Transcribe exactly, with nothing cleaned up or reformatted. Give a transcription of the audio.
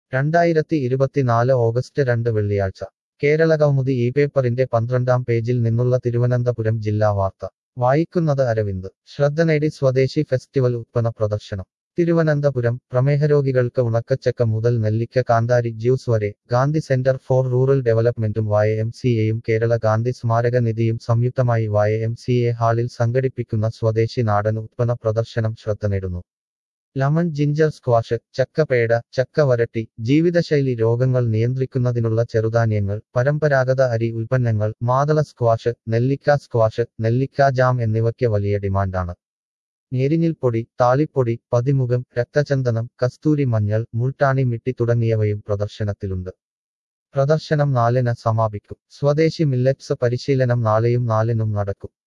രണ്ടായിരത്തി ഇരുപത്തിനാല് ഓഗസ്റ്റ് രണ്ട് വെള്ളിയാഴ്ച കേരളകൗമുദി ഈ പേപ്പറിന്റെ പന്ത്രണ്ടാം പേജിൽ നിന്നുള്ള തിരുവനന്തപുരം ജില്ലാ വാർത്ത വായിക്കുന്നത് അരവിന്ദ് ശ്രദ്ധ നേടി സ്വദേശി ഫെസ്റ്റിവൽ ഉത്പന്ന പ്രദർശനം തിരുവനന്തപുരം പ്രമേഹരോഗികൾക്ക് ഉണക്കച്ചക്ക മുതൽ നെല്ലിക്ക കാന്താരി ജ്യൂസ് വരെ ഗാന്ധി സെന്റർ ഫോർ റൂറൽ ഡെവലപ്മെന്റും വൈ എം സി എയും കേരള ഗാന്ധി സ്മാരക നിധിയും സംയുക്തമായി വൈ എം സി എ ഹാളിൽ സംഘടിപ്പിക്കുന്ന സ്വദേശി നാടൻ ഉത്പന്ന പ്രദർശനം ശ്രദ്ധ നേടുന്നു ലെമൺ ജിഞ്ചർ സ്ക്വാഷ് ചക്കപേട ചക്ക വരട്ടി ജീവിതശൈലി രോഗങ്ങൾ നിയന്ത്രിക്കുന്നതിനുള്ള ചെറുധാന്യങ്ങൾ പരമ്പരാഗത അരി ഉൽപ്പന്നങ്ങൾ മാതള സ്ക്വാഷ് നെല്ലിക്ക സ്ക്വാഷ് നെല്ലിക്ക ജാം എന്നിവയ്ക്ക് വലിയ ഡിമാൻഡാണ് ഞെരിഞ്ഞിൽപ്പൊടി താളിപ്പൊടി പതിമുഖം രക്തചന്ദനം കസ്തൂരി മഞ്ഞൾ മുൾട്ടാണി മിട്ടി തുടങ്ങിയവയും പ്രദർശനത്തിലുണ്ട് പ്രദർശനം നാലിന് സമാപിക്കും സ്വദേശി മില്ലറ്റ്സ് പരിശീലനം നാളെയും നാലിനും നടക്കും